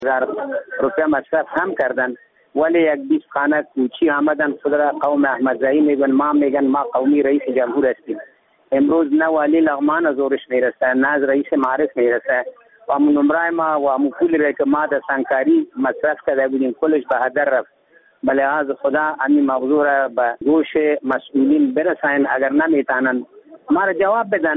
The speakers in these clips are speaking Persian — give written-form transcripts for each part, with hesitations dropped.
روپیه مصرف هم کردن، ولی یک 20 خانه کوچی آمدن. خود را قوم احمد زاهی میگن، ما میگن ما قومی رئیس جمهور هستیم. امروز نه والی لغمان از زورش میرسه، نه از رئیس معارف میرسه و نمره ما و پولی را که ما در سنگکاری مصرف کرده بودیم کلش به هدر رفت. بله از خدا این موضوع را به گوش مسئولین برسانن، اگر نمیتونن ما را جواب بدن.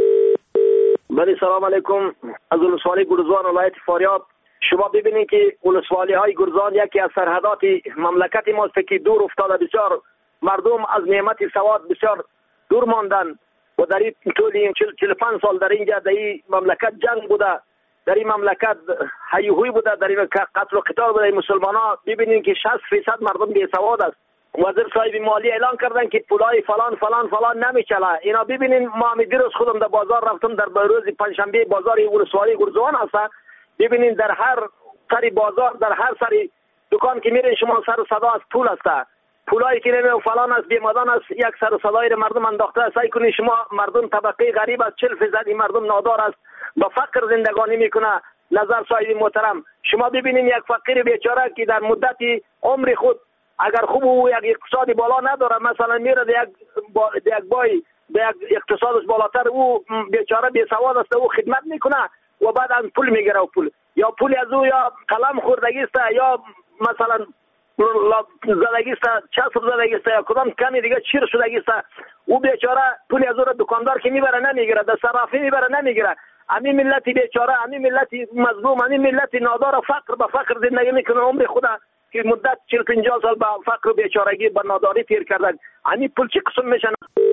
بله سلام علیکم. از ولسوالی گرزوان ولایت فاریاب. شما ببینید که ولسوالی های گرزوان یکی از سرحدات مملکت ماست که دور افتاده. بسیار مردم از نعمت سواد بسیار دور ماندن و در این طول 45 سال در اینجا در این مملکت جنگ بوده، در این مملکت هیوهوی بوده، در این قتل و قتال بوده. مسلمان ها ببینید که 60% مردم بی سواد است. وزیر صاحب مالی اعلان کردن که پولای فلان فلان فلان نمیچله. اینا ببینین ما دیروز خودم در بازار رفتم، در روز پنجشنبه بازار ولسوالی گرزوان هست. ببینین در هر سری بازار، در هر سری دکان که میرین شما سر صدا از پول است. پولایی که نمیو فلان است، بیمدان است، یک سر صدای مردم انداخته. سعی کنین شما مردم طبقه غریب است، 40% مردم نادار است، با فقر زندگانی میکنه. نظر صاحب محترم شما ببینین یک فقیر بیچاره که در مدت عمر خود اگر خوب او یک اقتصادی بالا نداره، مثلا میره یک بای یک اقتصادش بالاتر، او بیچاره بی سواد است، او خدمت میکنه و بعد از پول میگیره و پول یا پول از او یا قلم خوردگی است یا مثلا زدگی است، چسب زدگی است یا کدام کمی دیگه چیر شدگی است. او بیچاره پول از او را دکاندار که میبره نمیگیره، در صرافی میبره نمیگیره. همین ملت بیچاره، همین ملت مظلوم، همین ملت نادار فقر به فقر زندگی میکنه. عمر خدا که مدت 40-50 سال با فقر و بیچارگی با ناداری تیر کردن. همین پول چی قسم میشن؟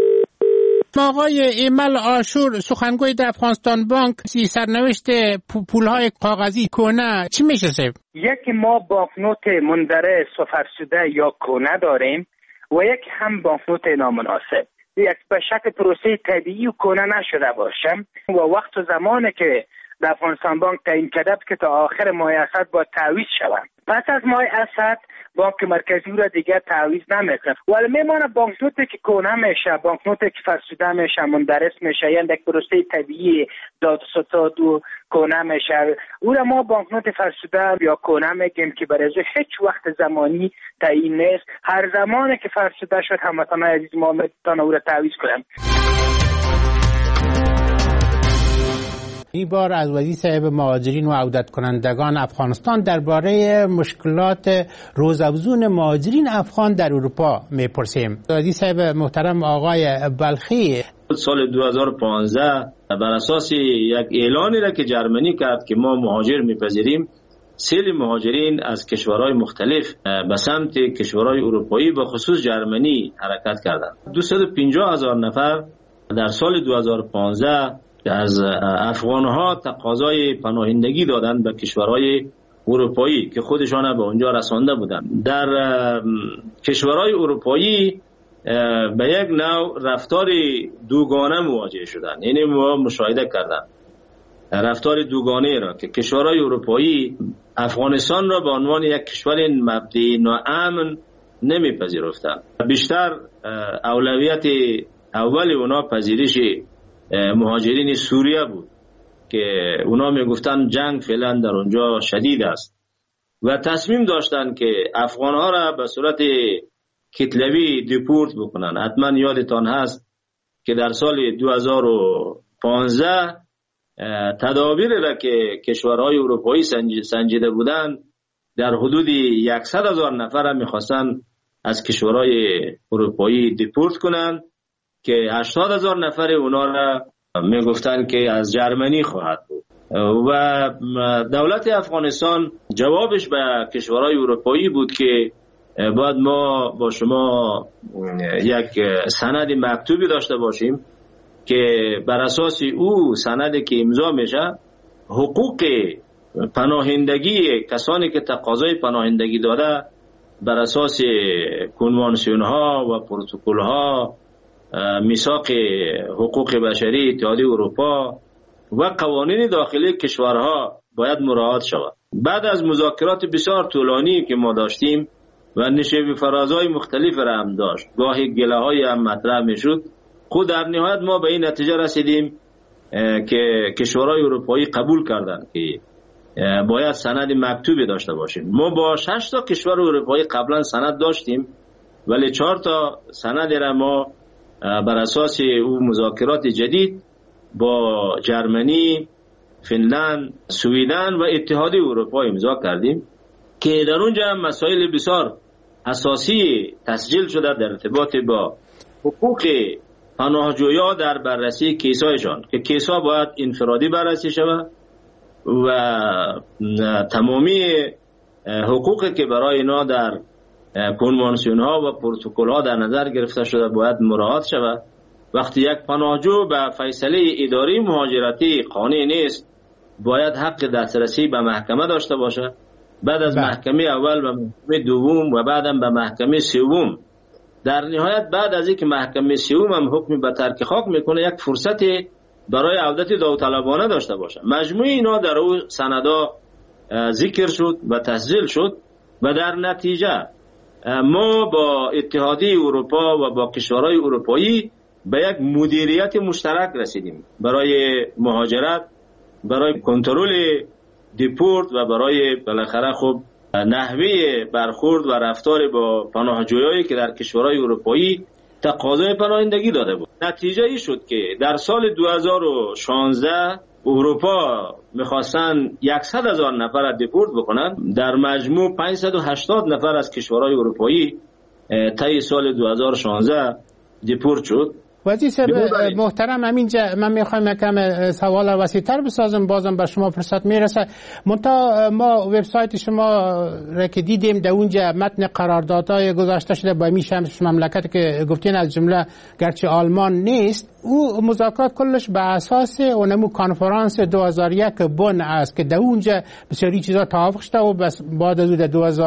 آقای ایمل آشور سخنگوی در افغانستان بانک، سرنوشت پولهای کاغذی کهنه چی میشه؟ یکی ما بانکنوت مندرس و فرسوده یا کهنه داریم و یک هم بانکنوت نامناسب. یک به شکل پروسه طبیعی و کهنه نشده باشه و وقت و زمانی که در افغانستان بانک تعیین کرده که تا آخر ماه اسد با تعویض شود. پس از ماه اسد بانک مرکزی را دیگه تعویض نمیکنه، ولی میمونه بانکنوتی که کهنه میشه، بانکنوتی که فرسوده میشه، مندرس میشه، یعنی یک پروسه طبیعی داد و ستاد و کهنه میشه. او را ما بانکنوت فرسوده یا کهنه میگیم که برای هیچ وقت زمانی تعیین نیست. هر زمانی که فرسوده شد هموطنان عزیز ما میتونن او را تعویض کنن. این بار از وزیر صاحب مهاجرین و عودت کنندگان افغانستان درباره مشکلات روزافزون مهاجرین افغان در اروپا میپرسیم. وزیر صاحب محترم آقای بلخی، سال 2015 بر اساس یک اعلانی را که جرمنی کرد که ما مهاجر میپذیریم، سیل مهاجرین از کشورهای مختلف به سمت کشورهای اروپایی به خصوص جرمنی حرکت کردند. 250,000 نفر در سال 2015 از افغانها تقاضای پناهندگی دادند به کشورهای اروپایی که خودشان به اونجا رسانده بودند. در کشورهای اروپایی به یک نوع رفتار دوگانه مواجه شدند. یعنی ما مشاهده کردند رفتار دوگانه را که کشورهای اروپایی افغانستان را به عنوان یک کشور مبدأ ناامن نمیپذیرفتند. بیشتر اولویت اول اونا پذیرش مهاجرین سوریه بود که اونا میگفتن جنگ فعلا در اونجا شدید است و تصمیم داشتن که افغانها را به صورت کتلوی دیپورت بکنن. حتما یادتان هست که در سال 2015 تدابیر را که کشورهای اروپایی سنجیده بودند در حدود 100,000 نفر را میخواستن از کشورهای اروپایی دیپورت کنند که 80,000 نفر اونا را میگفتن که از جرمنی خواهد بود و دولت افغانستان جوابش به کشورهای اروپایی بود که باید ما با شما یک سند مکتوبی داشته باشیم که بر اساس او سندی که امضا میشه حقوق پناهندگی کسانی که تقاضای پناهندگی داده بر اساس کنوانسیون ها و پروتکل ها، میثاق حقوق بشری اتحادیه اروپا و قوانین داخلی کشورها باید مراعات شود. بعد از مذاکرات بسیار طولانی که ما داشتیم و نشیب فرازهای مختلف را هم داشت، گاهی گله های هم مطرح می شد، خود در نهایت ما به این نتیجه رسیدیم که کشورهای اروپایی قبول کردند که باید سند مکتوبی داشته باشیم. ما با 6 تا کشور اروپایی قبلا سند داشتیم، ولی 4 تا سند را ما بر اساس او مذاکرات جدید با جرمنی، فنلند، سویدن و اتحادیه اروپا امضا کردیم که در اونجا هم مسائل بسیار اساسی تسجیل شده در ارتباط با حقوق پناهجویان در بررسی کیسایشان، که کیسا باید انفرادی بررسی شود و تمامی حقوقی که برای اینا در کنوانسیون ها و پروتکل ها در نظر گرفته شده باید مراعات شود. وقتی یک پناهجو به فیصله اداری مهاجرتی قانع نیست، باید حق دسترسی به محکمه داشته باشه، بعد از محکمه اول به محکمه دوم و بعدم به محکمه سوم. در نهایت بعد از اینکه محکمه سوم هم حکم به ترک خاک میکنه، یک فرصت برای عودت داوطلبانه داشته باشه. مجموع اینا در اون سندا ذکر شد و تسجیل شد و در نتیجه ما با اتحادیه اروپا و با کشورهای اروپایی به یک مدیریت مشترک رسیدیم برای مهاجرت، برای کنترل دیپورت و برای بالاخره خب نحوه برخورد و رفتار با پناهجویانی که در کشورهای اروپایی تقاضای پناهندگی داده بود. نتیجه ای شد که در سال 2016 اروپا میخواستن 100,000 نفر را دیپورت بکنن، در مجموع 580 نفر از کشورهای اروپایی طی سال 2016 دیپورت شد. وزیر صاحب محترم، همینجا من میخوایم یکم سوال وسیع‌تر بسازم، بازم به شما فرصت میرسه. منتها ما وبسایت شما را که دیدیم در اونجا متن قراردادهای گذاشته شده با می شمس مملکت که گفتین از جمله گرچه آلمان نیست، او مذاکرات کلش به اساس اونمو کنفرانس 2001 بن است که در اونجا بسیاری چیزا توافق شده و بس بعد از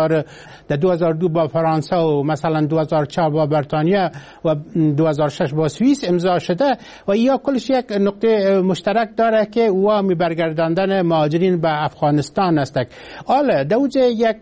در 2002 با فرانسه و مثلا 2004 با بریتانیا و 2006 با سوئیس امضا شده و یا کلش یک نقطه مشترک داره که او می برگرداندن مهاجرین به افغانستان است. حالا در اونجا یک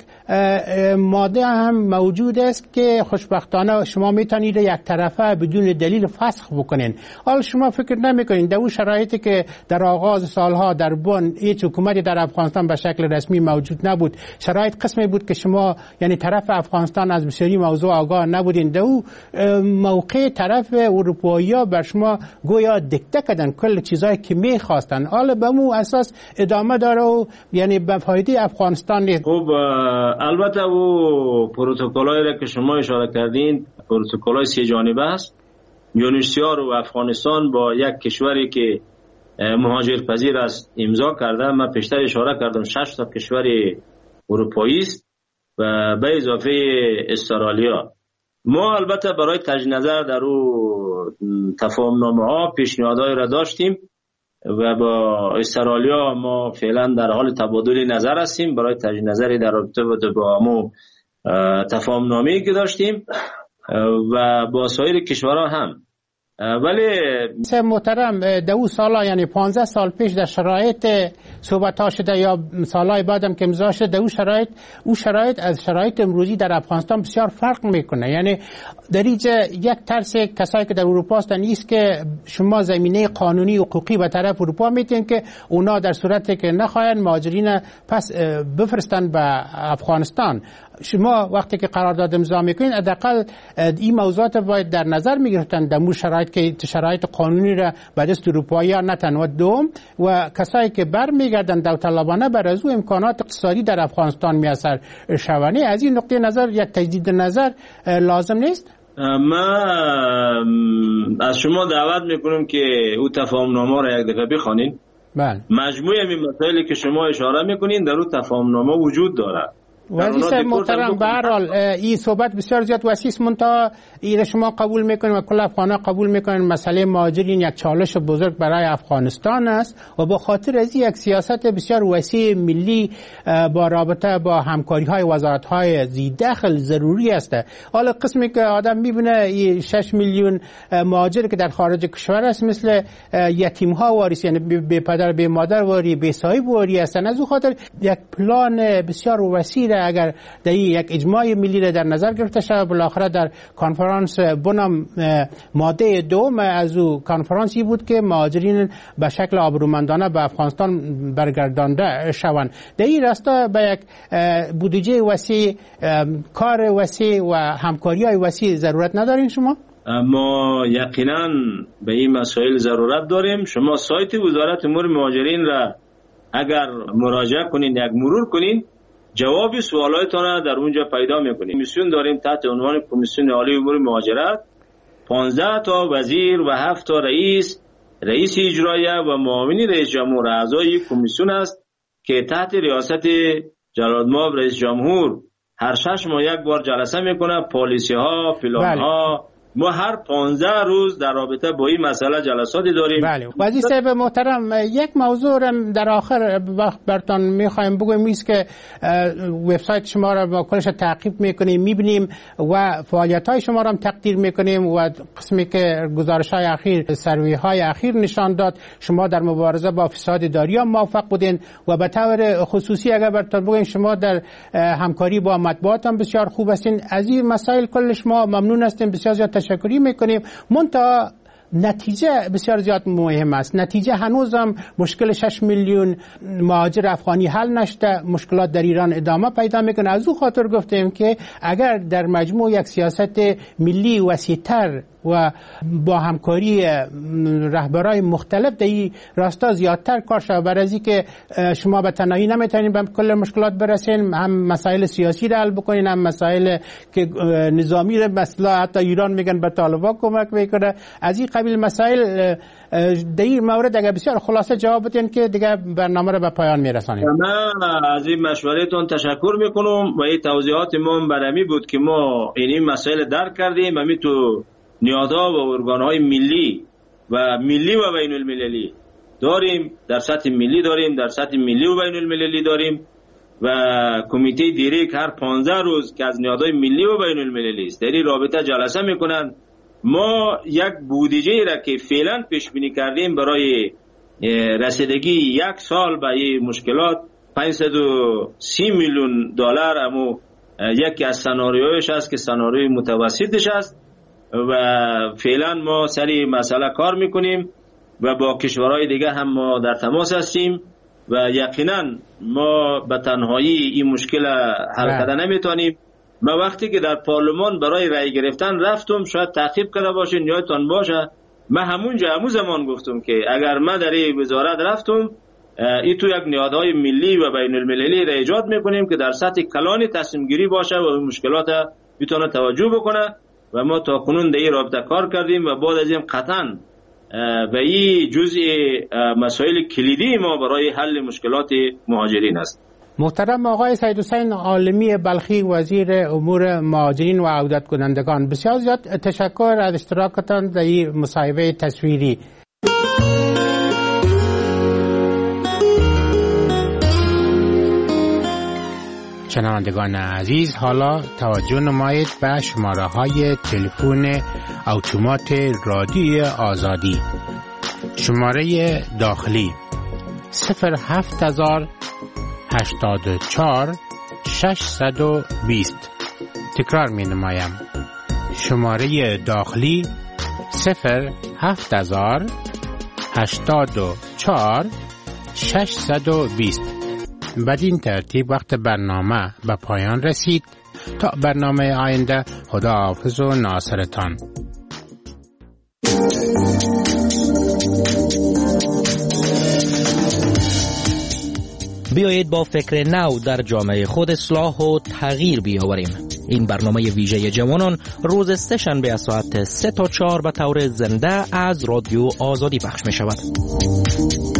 ماده هم موجود است که خوشبختانه شما میتونید یک طرفه بدون دلیل فسخ بکنین. حالا شما فکر نمیکنین در اون شرایطی که در آغاز سالها در بن هیچ حکومتی در افغانستان به شکل رسمی موجود نبود، شرایط قسمی بود که شما یعنی طرف افغانستان از بسیاری موضوع آگاه نبودین، در اون موقع طرف اروپایی‌ها بر شما گویا دکته کردن کل چیزایی که میخواستن، حالا به مو اساس ادامه داره و یعنی به فایده افغانستان نیست. خب البته و پروتکل‌هایی را که شما اشاره کردین پروتکل‌های 3 جانبه است. یونسیار و افغانستان با یک کشوری که مهاجرپذیر است امضا کرده. من پیشتر اشاره کردم 6 تا کشور اروپایی است و به اضافه استرالیا. ما البته برای تجدید نظر در اون تفاهم‌نامه ها پیشنهادهای را داشتیم و با استرالیا ما فعلا در حال تبادل نظر هستیم برای تجدید نظری در رابطه با همون تفاهم‌نامه‌ای که داشتیم و با سایر کشورها هم. ولی محترم در اون سالا یعنی 15 سال پیش در شرایط صحبت ها شده یا سالهای بعدم که امضا شده، اون شرایط از شرایط امروزی در افغانستان بسیار فرق میکنه. یعنی در اینجا یک ترس کسایی که در اروپا هستن نیست که شما زمینه قانونی و حقوقی به طرف اروپا میتین که اونا در صورتی که نخواهن مهاجرین پس بفرستن به افغانستان. شما وقتی که قرارداد امضا میکنین حداقل این موضوعات باید در نظر میگرفتن در مورد شرایط که شرایط قانونی را به دست اروپایی‌ها نتن و دوم و کسایی که برمیگردن داوطلبانه بر از او امکانات اقتصادی در افغانستان میاثر شونی. از این نقطه نظر یک تجدید نظر لازم نیست؟ ما از شما دعوت میکنم که او تفاهم‌نامه را یک دفعه بخوانید. بله. مجموعه این مسائلی که شما اشاره میکنین در او تفاهم‌نامه وجود داره. وزیر صاحب محترم، به هر حال این صحبت بسیار زیاد وسیع است، منتها این شما قبول میکنید و کل افغان‌ها قبول میکنید مسئله مهاجرین یک چالش بزرگ برای افغانستان است و با خاطر از یک سیاست بسیار وسیع ملی با رابطه با همکاری‌های وزارت‌های ذی‌دخل ضروری است. حالا قسمی که آدم میبینه 6 میلیون مهاجر که در خارج کشور است مثل یتیم‌ها واریس، یعنی بی پدر بی مادر واری، بی صاحب واری هستند. از اون خاطر یک پلان بسیار وسیع اگر در یک اجماع ملی را در نظر گرفته شود، بالاخره در کنفرانس بنام ماده دوم از او کنفرانسی بود که مهاجرین به شکل آبرومندانه به افغانستان برگردانده شوند. در این راستا به یک بودجه وسیع، کار وسیع و همکاری‌های وسیع ضرورت ندارین شما؟ ما یقینا به این مسائل ضرورت داریم. شما سایت وزارت امور مهاجرین را اگر مراجعه کنین، یک مرور کنین، جواب سوالاتتان را در اونجا پیدا میکنین. کمیسیون داریم تحت عنوان کمیسیون عالی امور مهاجرت، 15 تا وزیر و 7 تا رئیس اجراییه و معاونی رئیس جمهور اعضای کمیسیون است که تحت ریاست جلال‌المآب رئیس جمهور هر 6 ماه یک بار جلسه میکنه. پالیسی ها، پلان ها، ما هر 15 روز در رابطه با این مسئله جلساتی داریم. بله. وزیر صاحب محترم، یک موضوع را در آخر وقت براتون میخوایم بگویم است که وبسایت شما را با کلش تعقیب میکنیم، میبینیم و فعالیت های شما را هم تقدیر میکنیم و قسمی که گزارش های اخیر، سروی های اخیر نشان داد شما در مبارزه با فساد اداری هم موفق بودین و به طور خصوصی اگر براتون بگویم شما در همکاری با مطبوعات هم بسیار خوب هستین. از این مسائل کلش ما ممنون هستیم، بسیار زیاد تشکری میکنیم. منتها نتیجه بسیار زیاد مهم است. نتیجه هنوز هم مشکل 6 میلیون مهاجر افغانی حل نشده، مشکلات در ایران ادامه پیدا میکنه. از او خاطر گفتیم که اگر در مجموع یک سیاست ملی وسیع‌تر و با همکاری رهبرای مختلف در این راستا زیادتر کار شود، برای از اینکه شما به تنهایی نمیتونین به کل مشکلات برسین، هم مسائل سیاسی را حل بکنین، هم مسائل که نظامی را، مثلا حتی ایران میگن به طالبان کمک میکنه. از این قبیل مسائل در این مورد اگر بسیار خلاصه جواب بدین که دیگه برنامه را به پایان میرسانیم. من از این مشورتون تشکر میکنم و این توضیحات ما برمی بود که ما این مسائل درک کردیم. همین تو نیازها و ارگان‌های ملی و بین المللی داریم، در سطح ملی داریم، در سطح ملی و بین المللی داریم و کمیته دیریک هر 15 روز که از نیازهای ملی و بین المللی است در این رابطه جلسه میکنن. ما یک بودجه را که فعلا پیش بینی کردیم برای رسیدگی یک سال به این مشکلات 530 میلیون دلار، اما یکی از سناریویش است که سناریوی متوسطش است و فعلا ما سری مسئله کار میکنیم و با کشورهای دیگه هم ما در تماس هستیم و یقینا ما به تنهایی این مشکل حل کردن نمیتونیم. ما وقتی که در پارلمان برای رأی گرفتن رفتم، شاید تعقیب کرده باشین یادتان باشه، من همون زمان گفتم که اگر من در این وزارت رفتم، این تو یک نهادهای ملی و بین المللی را ایجاد میکنیم که در سطح کلان تصمیم گیری باشه و مشکلات بتونه توجه بکنه و ما تا کنون در این رابطه کار کردیم و بعد از این قطعا به این جزء مسائل کلیدی ما برای حل مشکلات مهاجرین است. محترم آقای سید حسین عالمی بلخی، وزیر امور مهاجرین و عودت کنندگان، بسیار زیاد تشکر از اشتراکتان در این مصاحبه تصویری. شنوندگان عزیز، حالا توجه نمایید به شماره های تلفن اتومات رادیوی آزادی. شماره داخلی 07084 620. تکرار می نمایم. شماره داخلی 07084 620. بدین ترتیب وقت برنامه به پایان رسید. تا برنامه آینده، خداحافظ و ناصرتان. بیایید با فکر نو در جامعه خود اصلاح و تغییر بیاوریم. این برنامه ویژه جوانان روز سه‌شنبه از ساعت 3 تا 4 به طور زنده از رادیو آزادی پخش می شود.